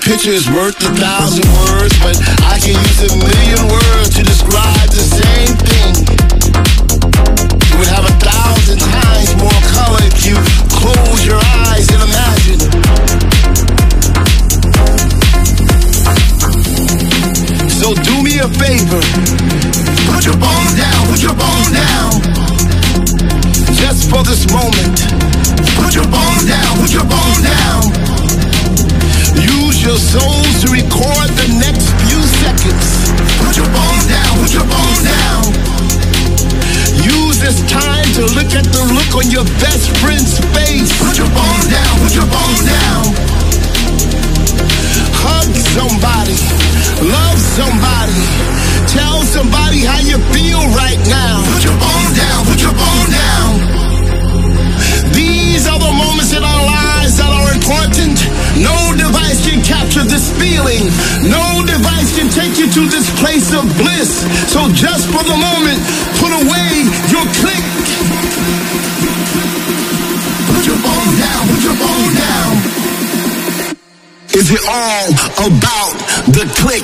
picture is worth 1,000 words, but I can use 1,000,000 words to describe the same thing. It would have 1,000 times more color if you close your eyes and imagine. So do me a favor, put your phone down, put your phone down. Just for this moment, put your phone down, put your phone down. Use your soul to record the next few seconds. Put your phone down, put your phone down. Use this time to look at the look on your best friend's face. Put your phone down, put your phone down. Hug somebody, love somebody, tell somebody how you feel right now. Put your phone down, put your phone down. These are the moments in our lives that are important. No device can capture this feeling. No device can take you to this place of bliss. So just for the moment, put away your click. Put your phone down, put your phone down. Is it all about the click?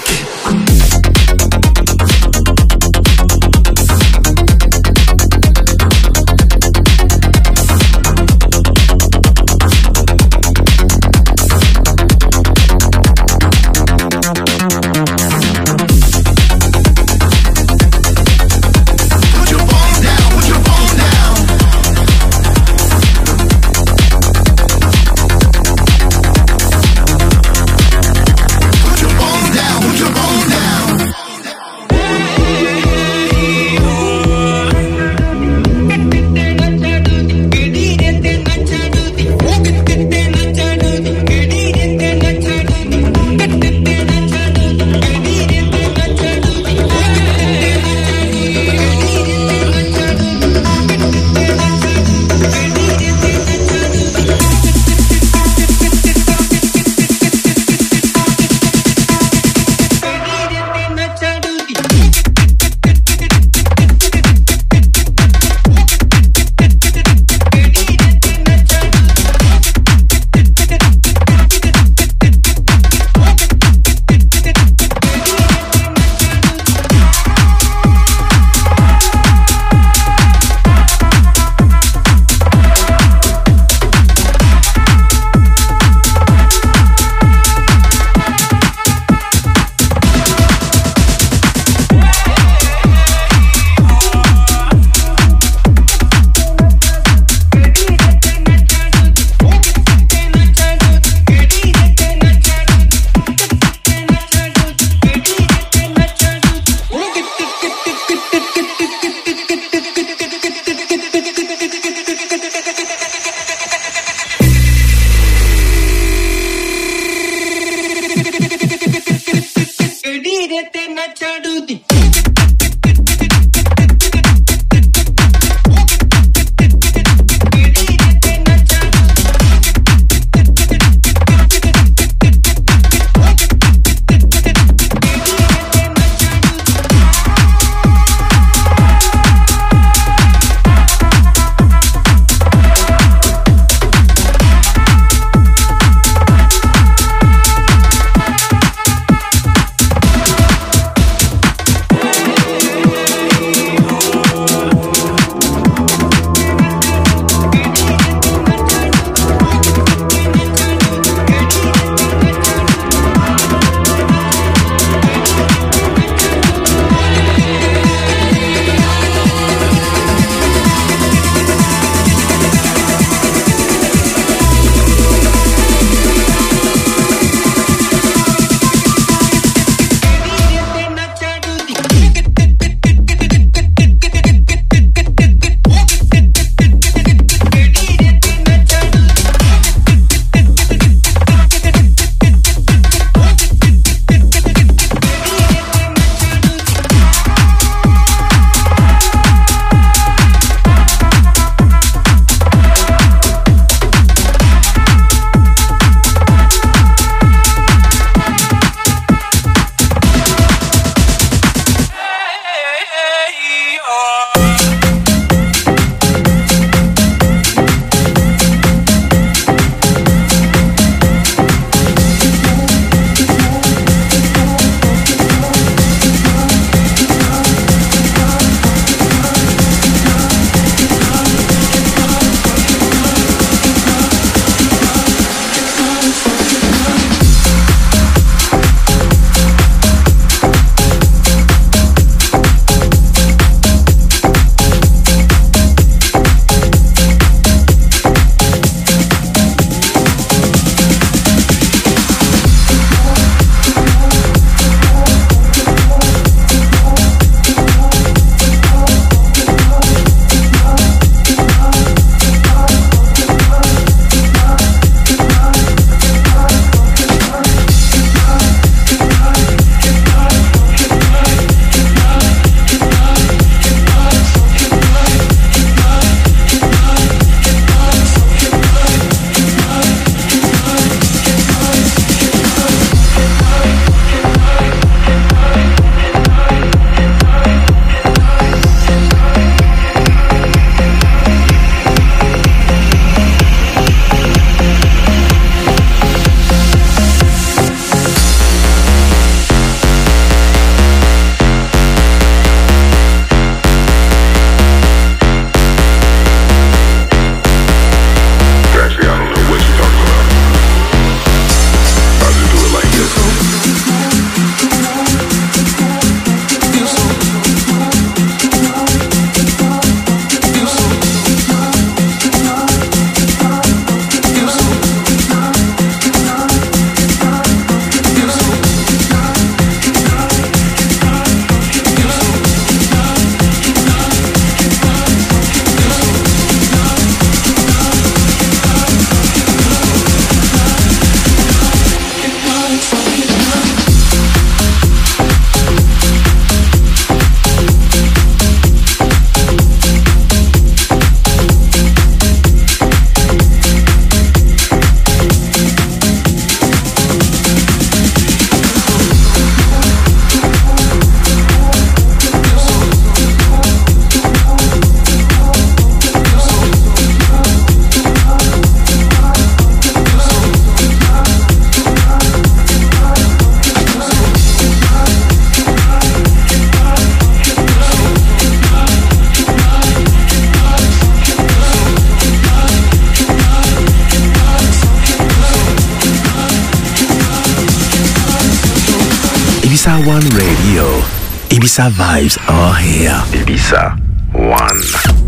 Ibiza One Radio. Ibiza vibes are here. Ibiza One.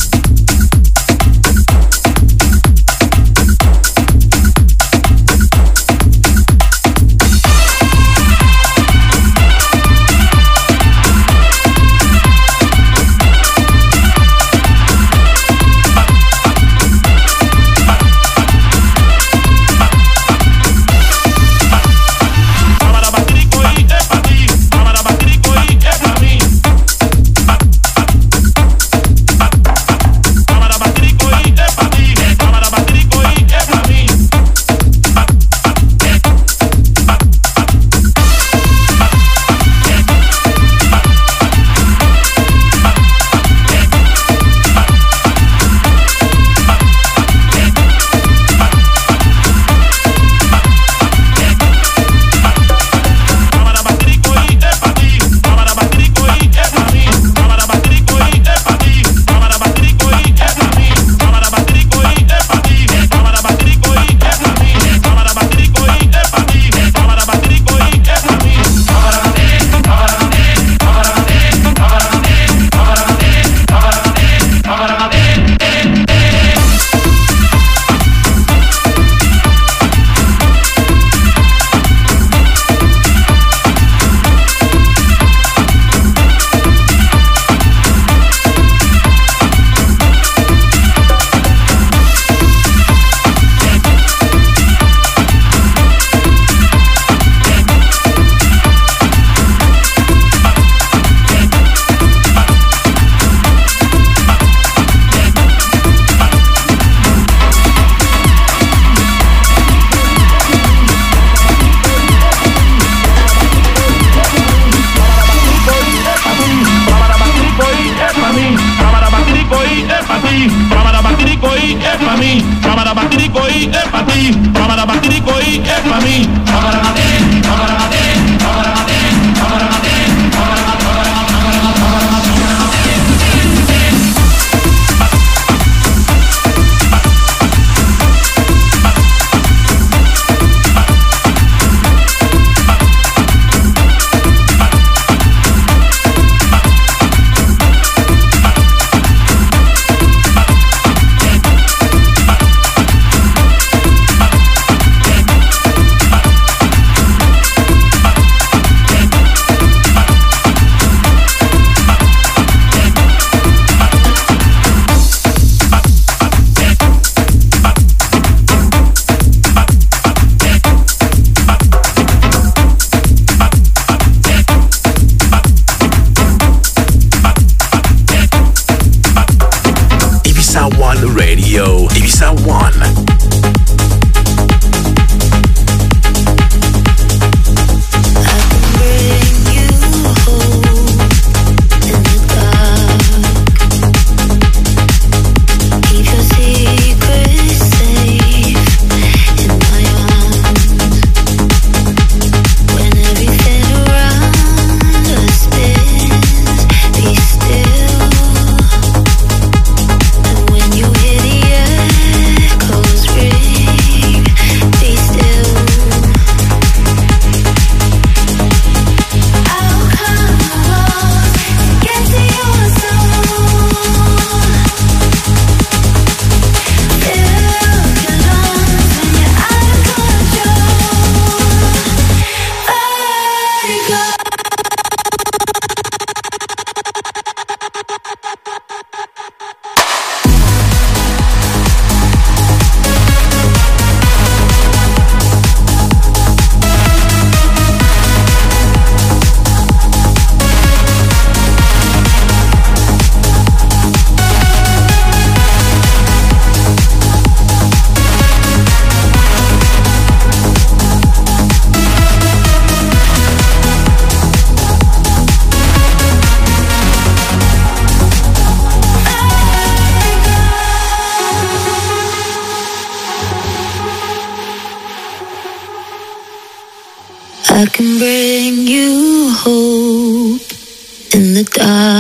I can bring you hope in the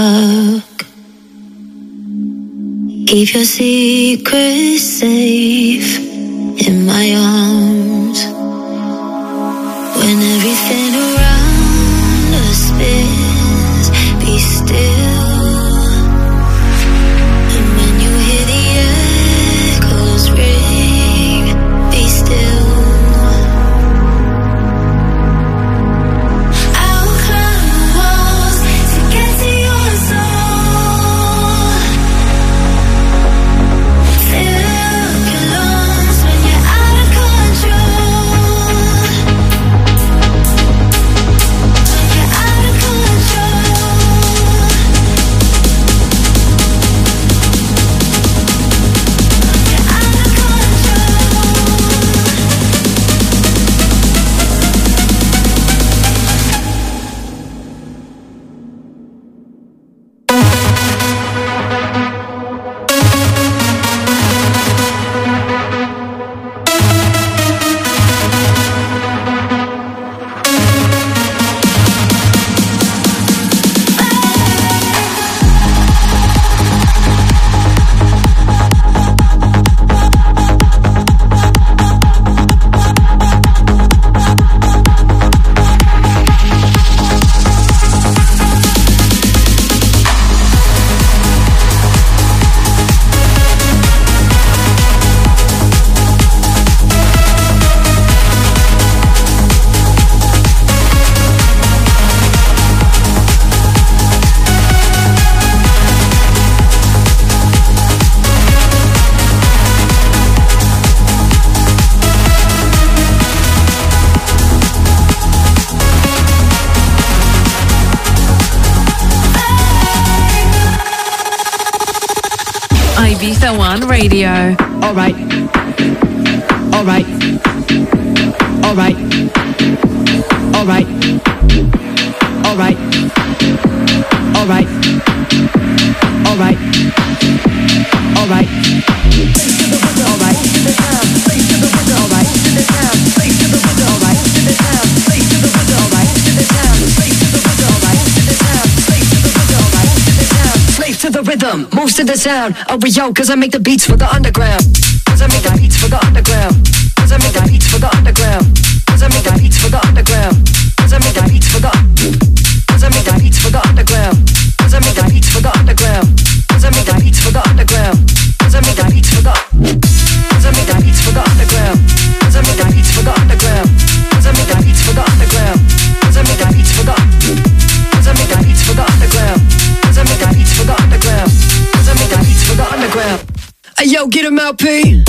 dark. Keep your secrets safe in my arms. When everything around us Ibiza One Radio. All right. All right. All right. All right. All right. All right. All right. All right. All right. Face to the window. All right. Face to the window. All right. Face to the window. All right. Face to the window. All right. Face to the window. All right. Slave to the rhythm, moves to the sound. Oh, we yo, 'cause I make the beats for the underground. 'Cause I make the beats for the underground. 'Cause I make the beats for the underground. 'Cause I make the beats for the underground. 'Cause I make the beats for the. 'Cause I make the beats for the underground. 'Cause I make the beats for the underground. 'Cause I make the beats for the underground. 'Cause I make the beats for the. 'Cause I make the beats for the underground. 'Cause I make the beats for the underground. 'Cause I make the beats for the underground. 'Cause I make the beats for the. 'Cause I make the beats for the underground. 'Cause I make the beats for the underground. 'Cause I make the beats for the underground. Hey yo, get him out, P.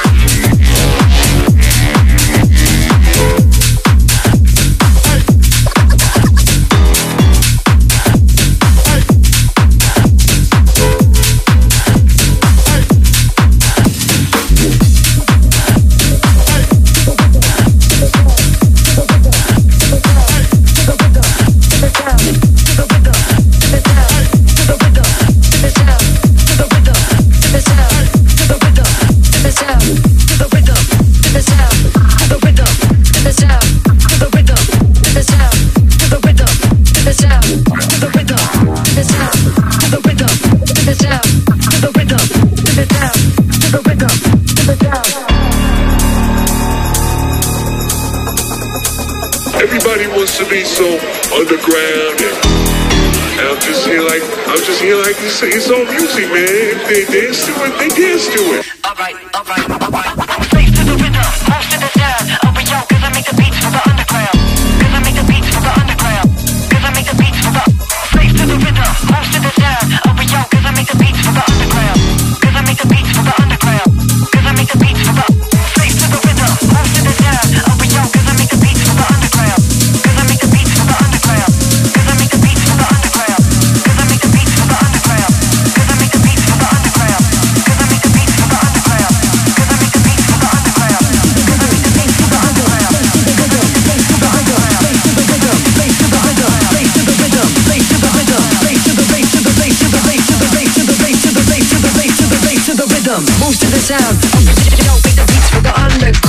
Everybody wants to be so underground, and I'm just here like it's all music, man. If they dance to it, they dance to it. All right, all right, all right. Face to the rhythm, moves to the sound. Oh, yo, 'cause I make the beats for the underground. 'Cause I make the beats for the underground. 'Cause I make the beats for the. Face to the rhythm, moves to the sound. Oh, yo, 'cause I make the beats for the underground. 'Cause I make the beats for the underground. 'Cause I make the beats for the. Face to the rhythm, moves to the sound. Oh, yo, 'cause I make the beats for the underground. 'Cause I make the beats for the underground. 'Cause I make the beats for the underground. 'Cause I make the beats for the underground. 'Cause I make the beats for the underground. 'Cause I make the beats for the underground. 'Cause I make the beats for the underground. 'Cause I make the beats for the underground. Face to the rhythm, face to the rhythm, face to the rhythm, face to the rhythm, face to the rhythm, face to the face to the face to the face to the face to the face to the face to the face to the face to the rhythm, moves to the sound. Yo, make the beats for the underground.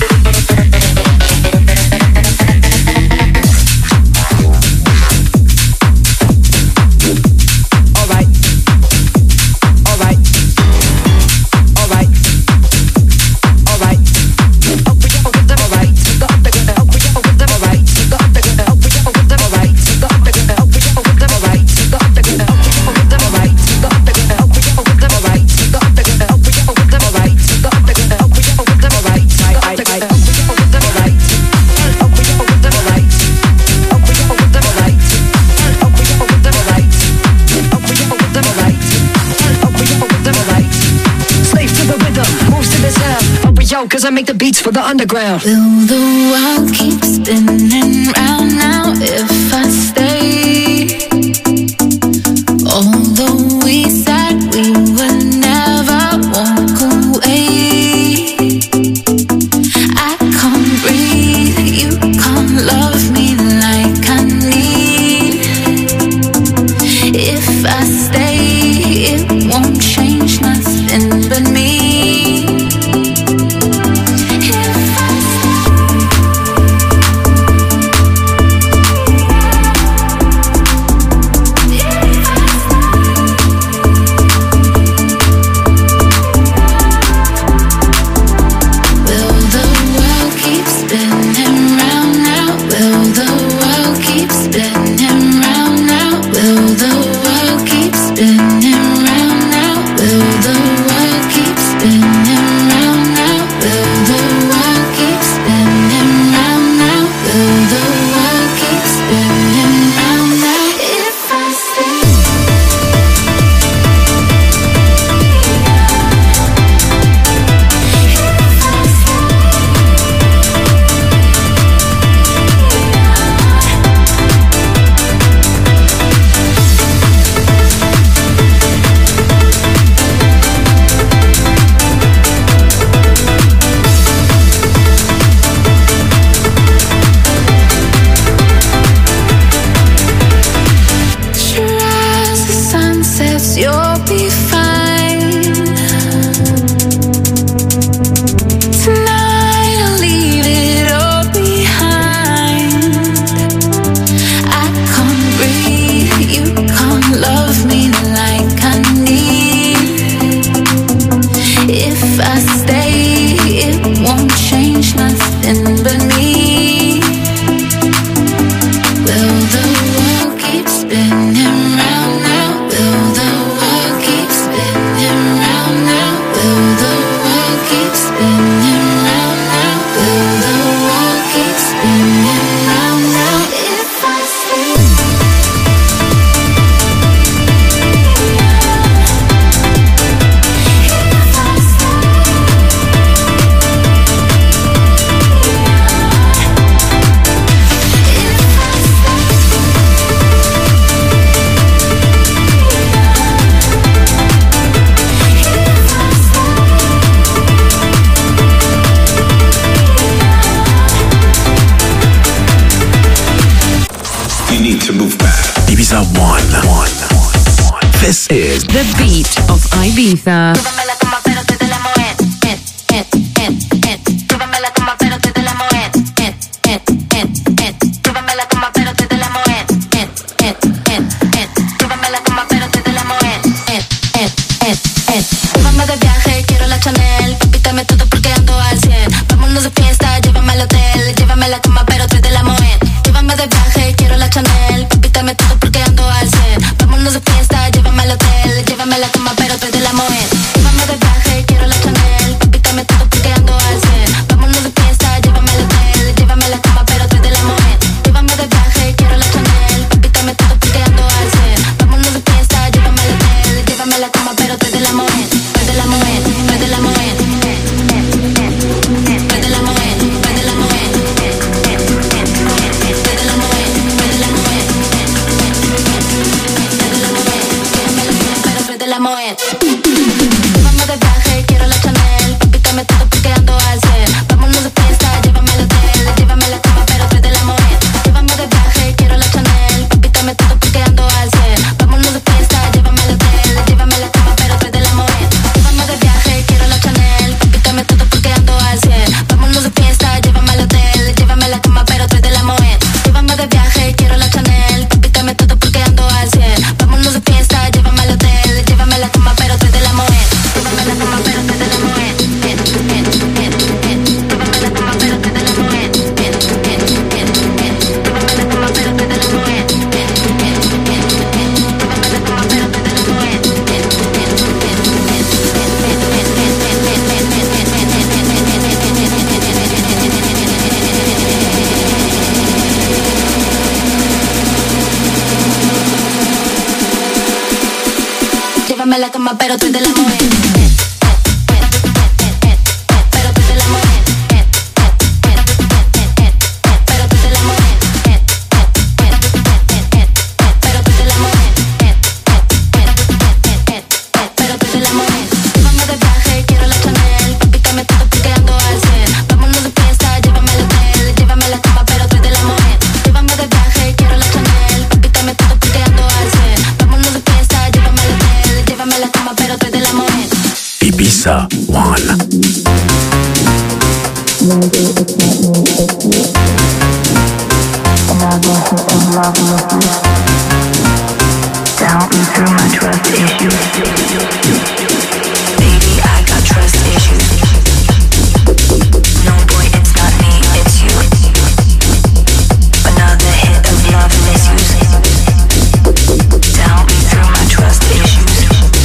Cause I make the beats for the underground. Will the world keep spinning round now if I stay? Although we said we would never walk away, I can't breathe, you can't love me like I need. If I stay, it won't change nothing but me. Will the you'll be fine. Tonight I'll leave it all behind. I can't breathe, you can't love me like I need. If I stay, it won't change nothing but me. Will the world keep spinning round now? Will the world keep spinning round now? Will the world keep spinning round now? Will the world keep spinning round now? If I stay. Ibiza One. This is The Beat of Ibiza. Llévame de viaje, quiero la Chanel. Papi, dame todo porque ando al 100. Vámonos de fiesta, llévame al hotel. Llévame a la cama, pero tú de la Moet. Llévame de viaje, quiero la Chanel. Papi, dame todo porque ando al 100. Vámonos de fiesta, llévame al hotel. Llévame a la cama, pero tú de la Moet. Llévame de viaje, quiero la Chanel. Papi, dame todo porque ando al 100. Vámonos de fiesta, llévame al hotel. Llévame a la cama, pero tú de la Moet. Llévame de viaje, quiero la Chanel. Papi, dame todo porque ando al 100. Vámonos de fiesta, llévame al hotel. Llévame a la cama, pero tú de la Moet. De la Moet, de la Moet. De la Moet, de la Moet. De la Moet. Vamos de viaje, quiero la Chanel. Papi, dame todo porque ando al 100. Vámonos de fiesta, llévame al hotel. Llévame a la cama, pero tú de la Moet. Llévame de viaje, quiero la Chanel. Papi, dame todo porque ando al 100. Vámonos de fiesta, llévame al hotel. Llévame a la cama, pero tú de la Moet. Llévame de viaje, quiero la Chanel. Papi, dame todo porque ando al 100. Vámonos de fiesta, llévame al hotel. Llévame a la cama, pero tú de la Moet. Llévame de viaje, quiero la Chanel. Papi, dame todo porque ando al 100. Vámonos de fiesta, llévame al hotel. Llévame a la cama, pero tú de la Moet. Llévame a la cama, pero tú de la Moet. Llévame a la cama, pero tú de la Moet. Llévame a la cama, pero tú de la Moet. Llévame a la cama, pero tú de la Moet. Llévame a la cama, pero tú de la Moet. Pero tú de la Moet. Pero tú de la Moet. Pero tú de la Moet. Pero tú de la Moet. Vamos de viaje, quiero la Chanel. Papi, dame todo porque ando al 100. Vámonos de fiesta, llévame al hotel. Llévame a la cama, pero tú de la Moet. Llévame de viaje, quiero la Chanel. Papi, dame todo porque ando al 100. Vámonos de fiesta, llévame al hotel. Llévame a la cama, pero tú de la Moet. Ibiza One. To help me through my trust issues. Baby, I got trust issues. No boy, it's not me, it's you. Another hit of love and misuse. To help me through my trust issues.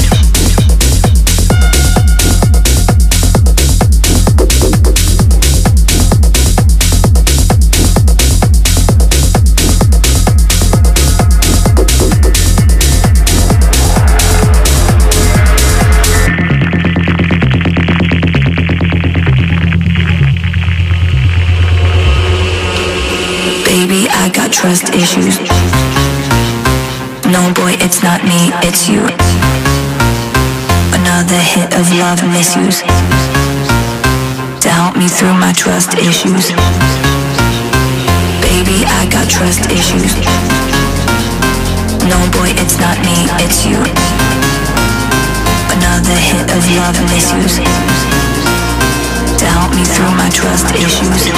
Baby, I got trust issues. No boy, it's not me, it's you. Another hit of love and misuse. To help me through my trust issues. Baby, I got trust issues. No boy, it's not me, it's you. love and misuse to help me through my trust issues.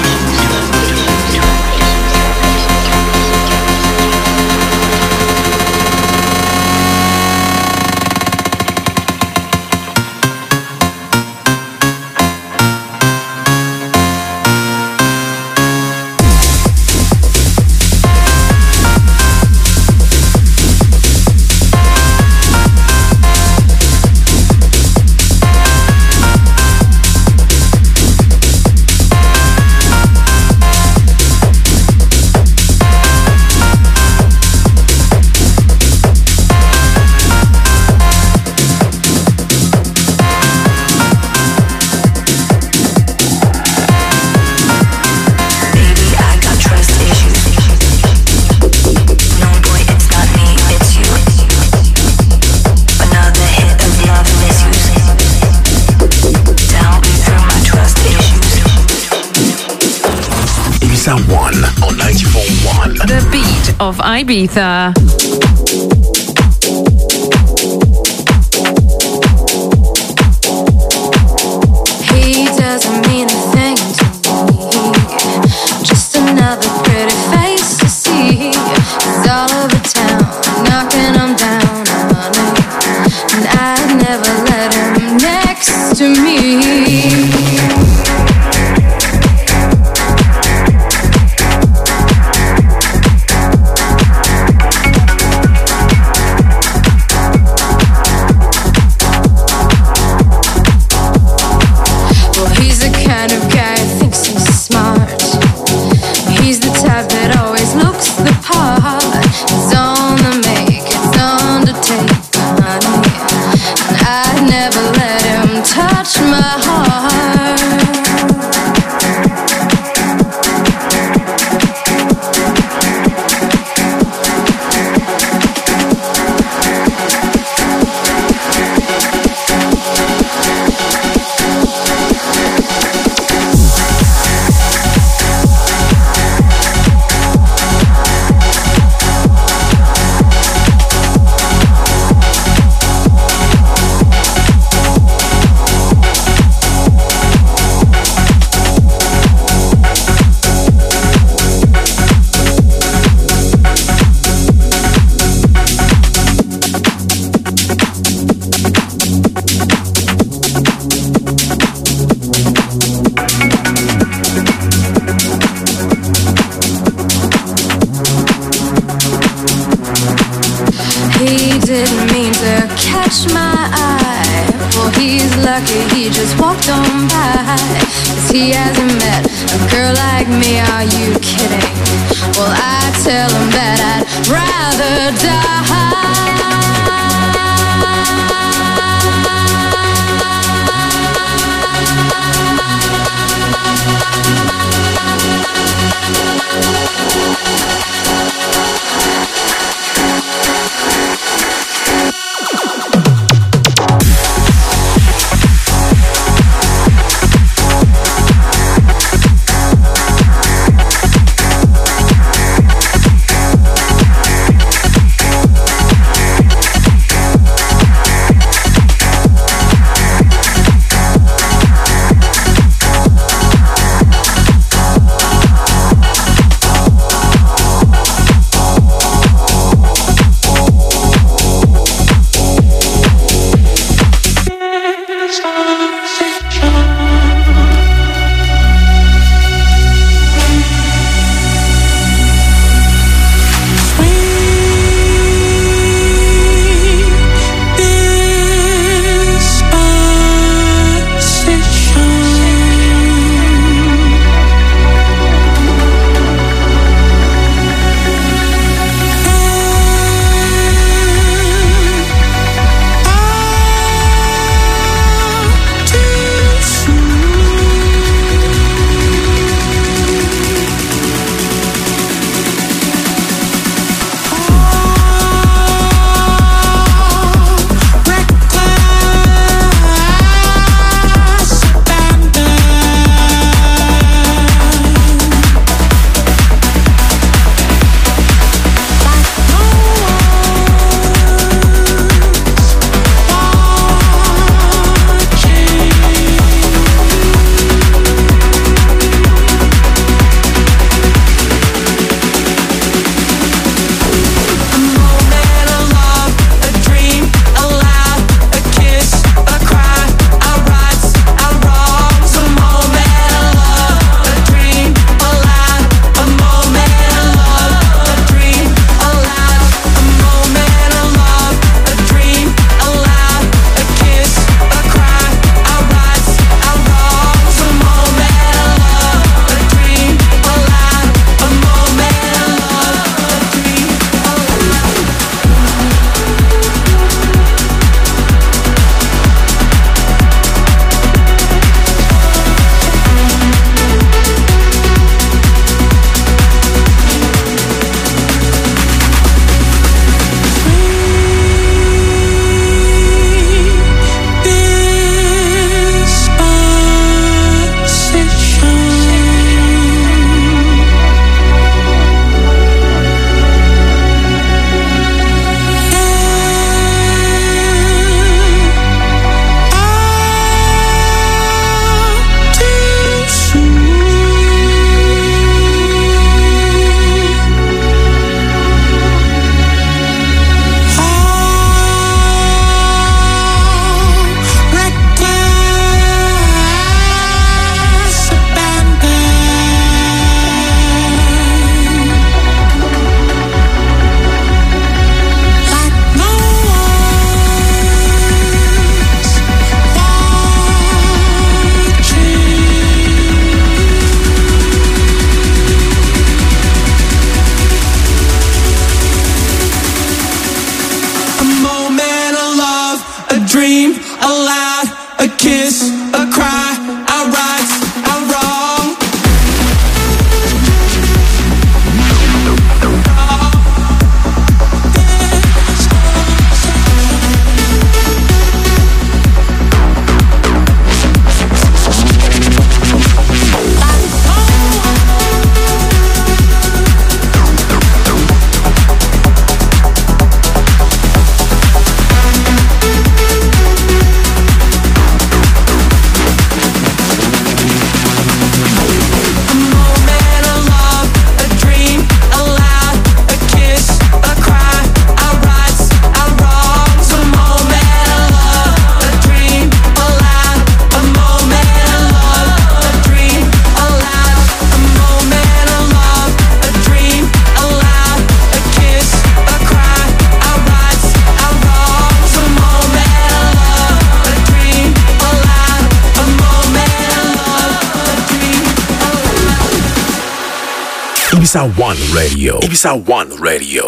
Of Ibiza. He doesn't mean a thing to me, just another pretty face to see. He's all over town, knocking them down on it, and I'd never let him next to me. a lie, a kiss, a cry, our rights, our wrong. Ibiza One Radio. Ibiza One Radio.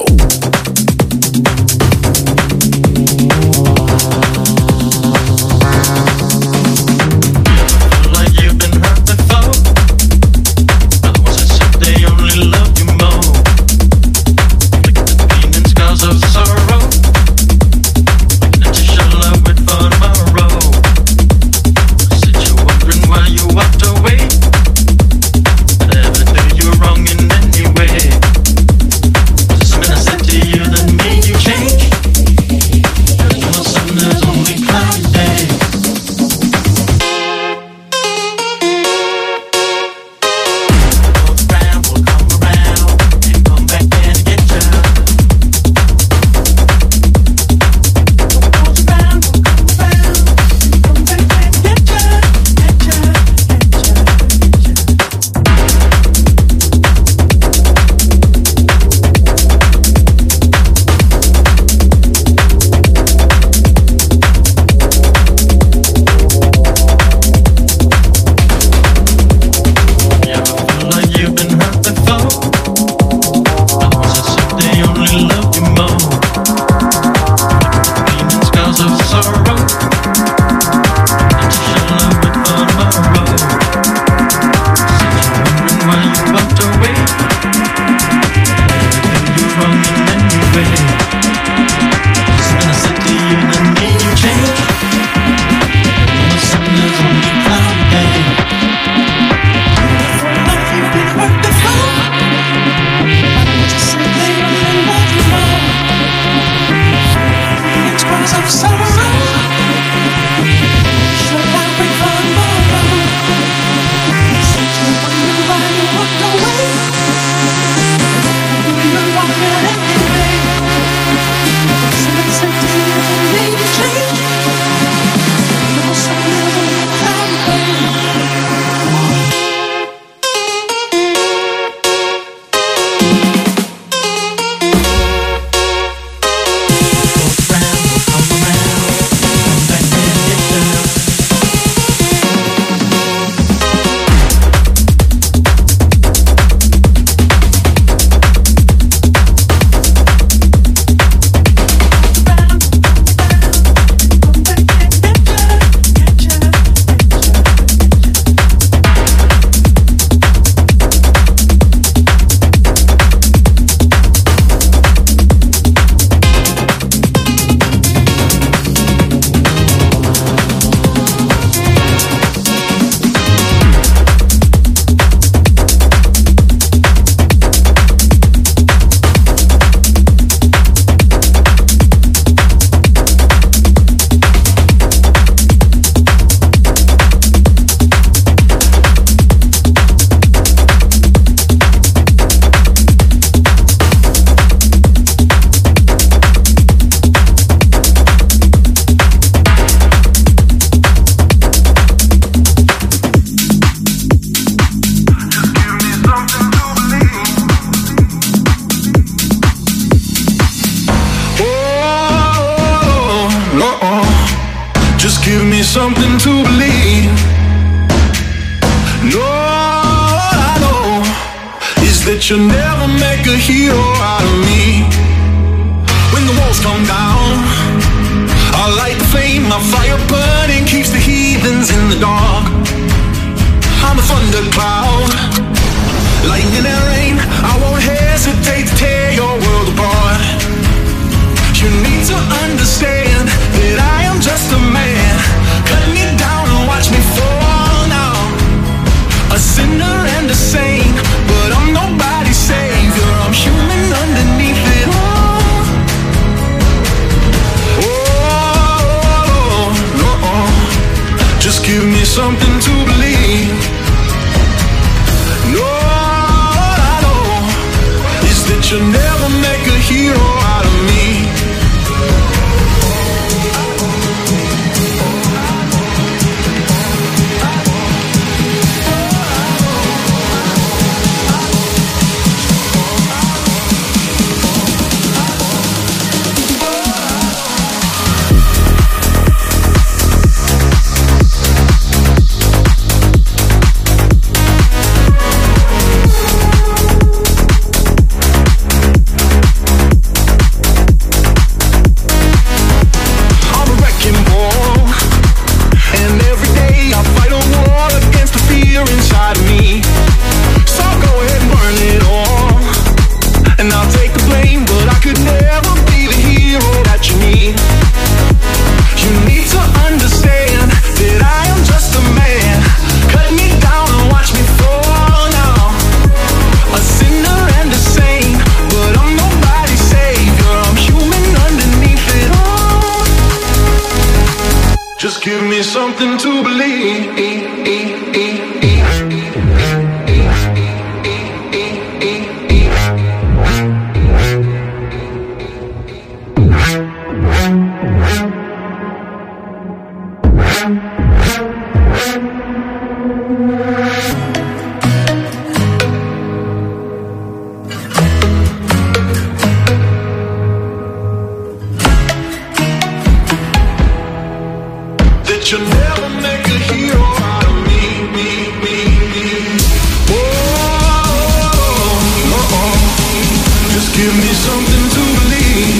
something to believe. No, I know is that you'll never make a hero out of me. When the walls come down, I'll light the flame, my fire burning keeps the heathens in the dark. I'm a thundercloud, lightning and rain. I won't hesitate to tear your world apart. You need to understand that I am just a man. Cut me down and watch me fall now. A sinner and a saint, but I'm nobody's savior. I'm human underneath it all. Oh, no. Just give me something to believe. No, I know is that you'll never make a hero out of me. Just give me something to believe. You'll never make a hero out of me. Oh, just give me something to believe.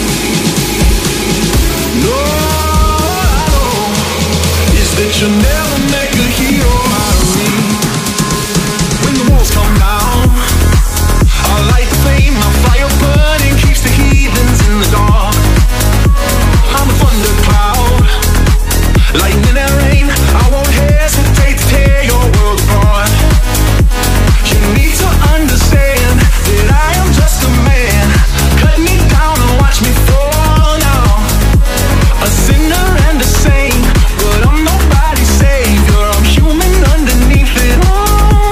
No, I know is that you'll never make a hero out of me. When the walls come down, I'll light the flame. My fire burning keeps the heathens in the dark. I'm a thundercloud, lightning and rain. I won't hesitate to tear your world apart. You need to understand that I am just a man. Cut me down and watch me fall now. A sinner and a saint, but I'm nobody's savior. I'm human underneath it all.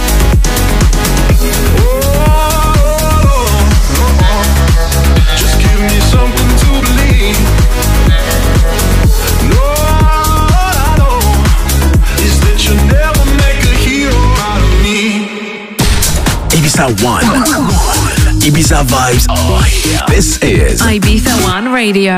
Oh, just give me something to believe. No, Ibiza One. Ibiza vibes. Oh, yeah. This is Ibiza One Radio.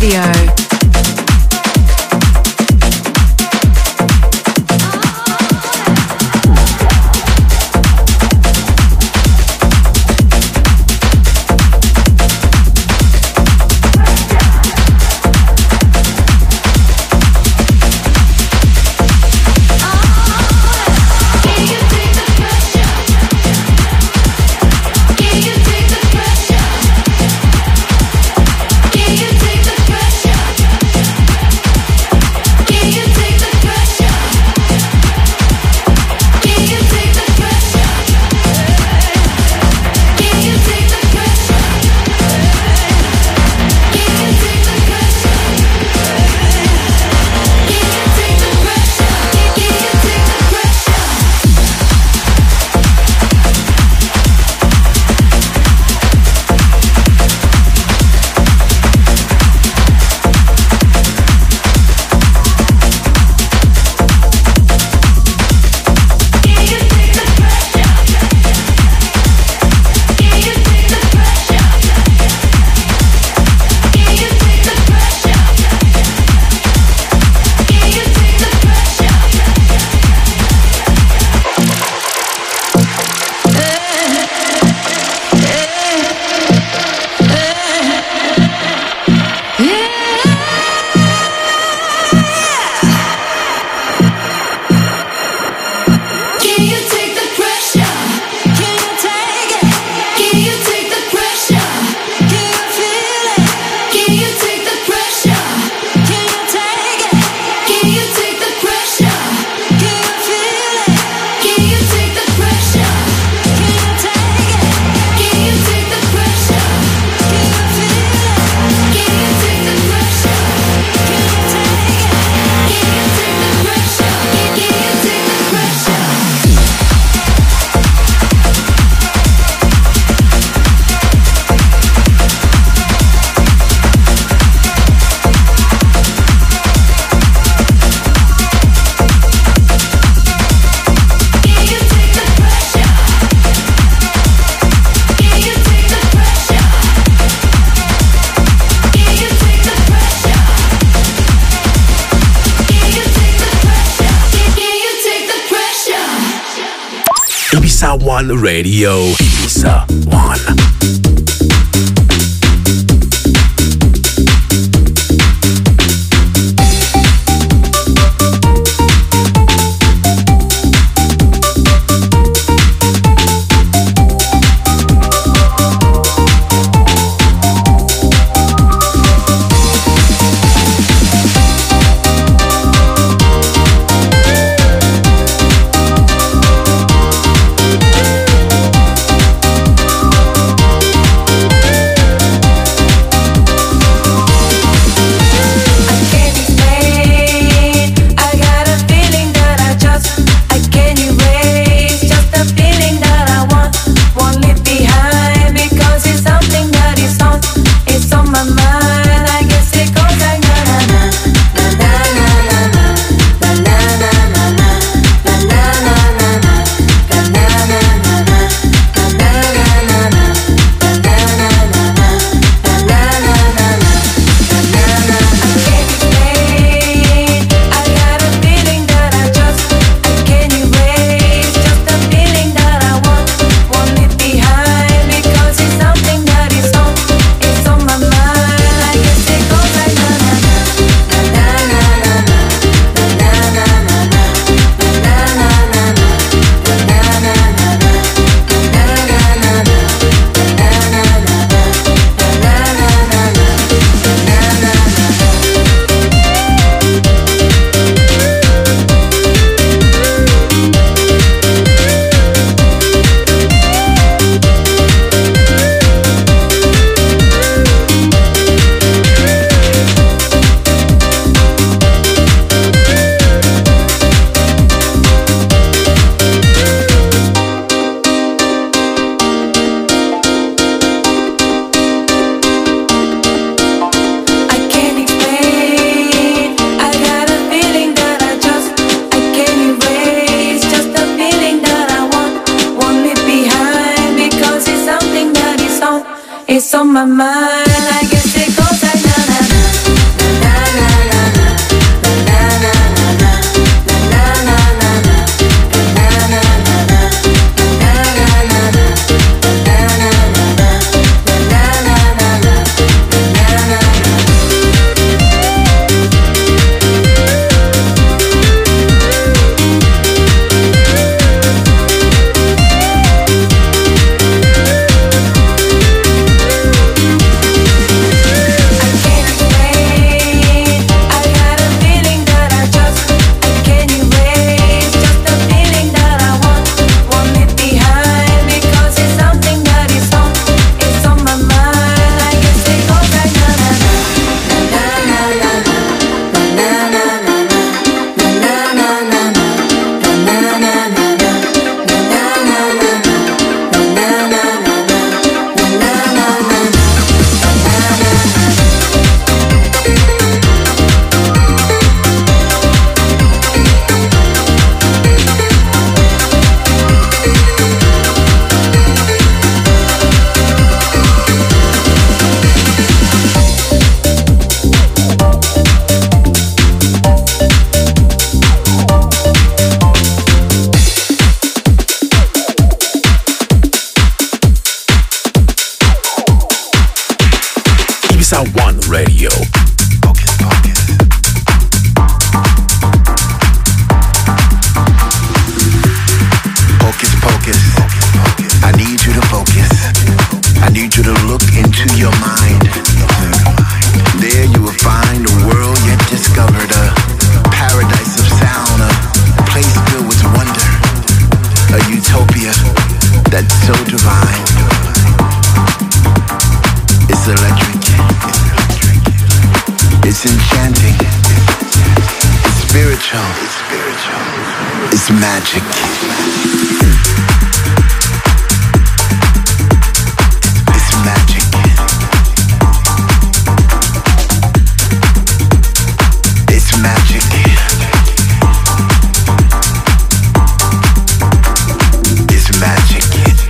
Radio. Ibiza One Radio. Ibiza One. It's on my mind, I guess it goes like na na na. that's so divine. It's electric. It's enchanting. It's spiritual. It's magic. It's magic. It's magic. It's magic.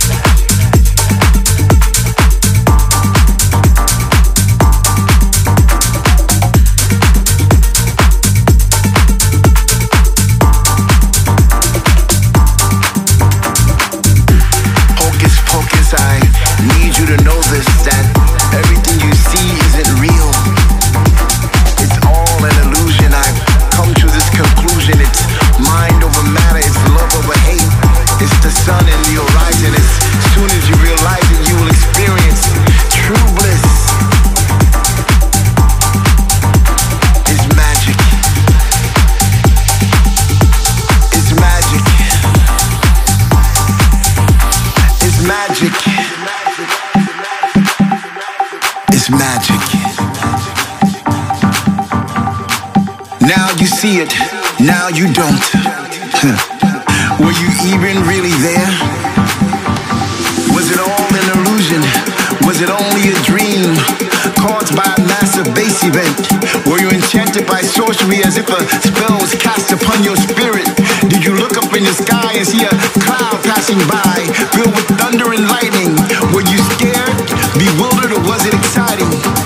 See it, now you don't. Were you even really there? Was it all an illusion? Was it only a dream caused by a massive bass event? Were you enchanted by sorcery as if a spell was cast upon your spirit? Did you look up in the sky and see a cloud passing by filled with thunder and lightning? Were you scared, bewildered, or was it exciting?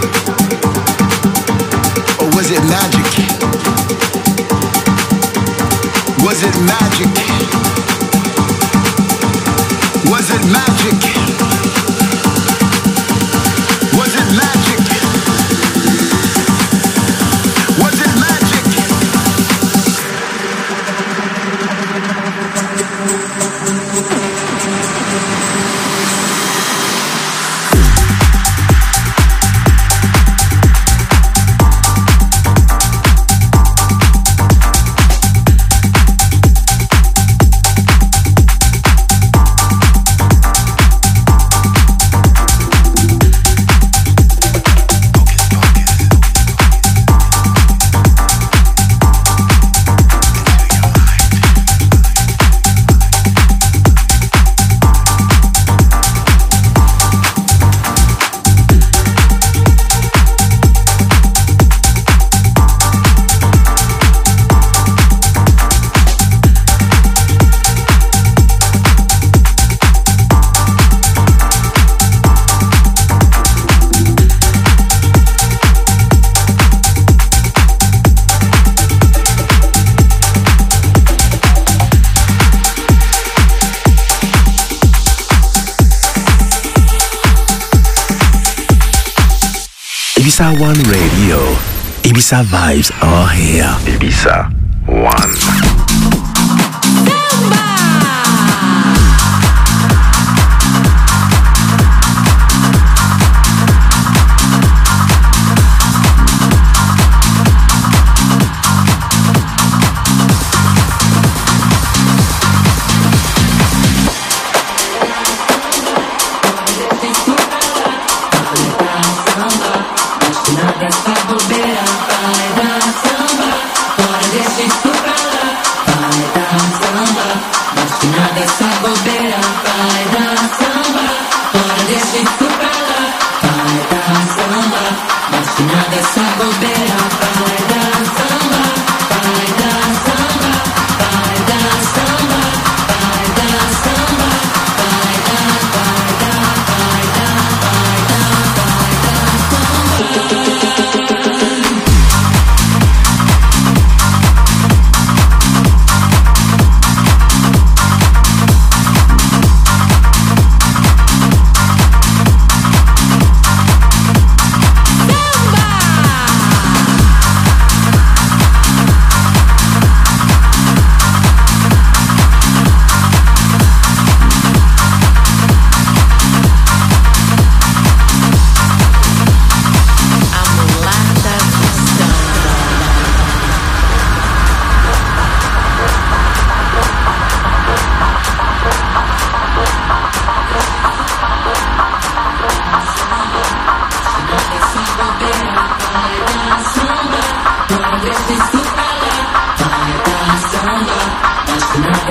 Or was it magic? Was it magic? Was it magic? Was it magic? Was it magic? Ibiza One Radio. Ibiza vibes are here. Ibiza One.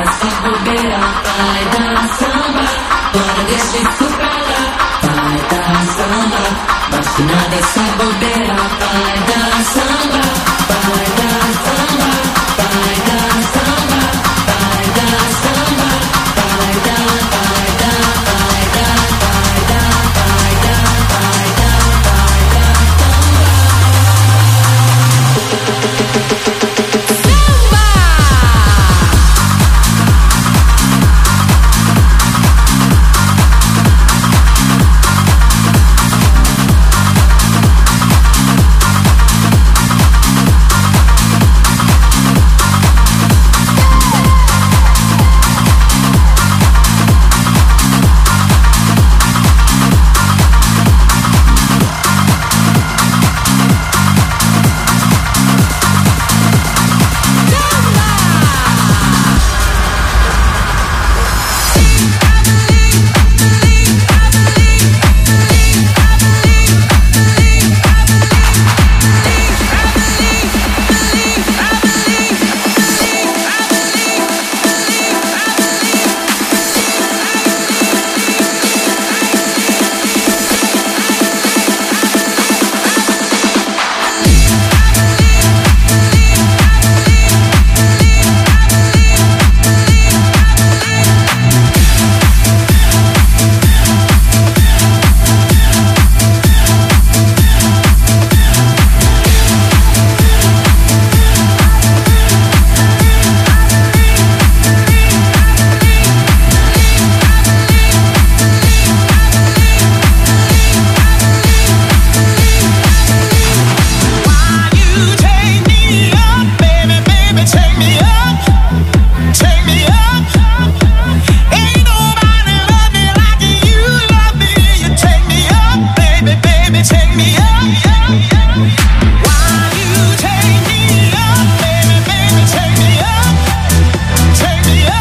dessa bobeira, vai dar samba. Bora, deixa isso pra lá. Vai dar samba. Bate nada essa bobeira, vai dar samba. Vai dar samba.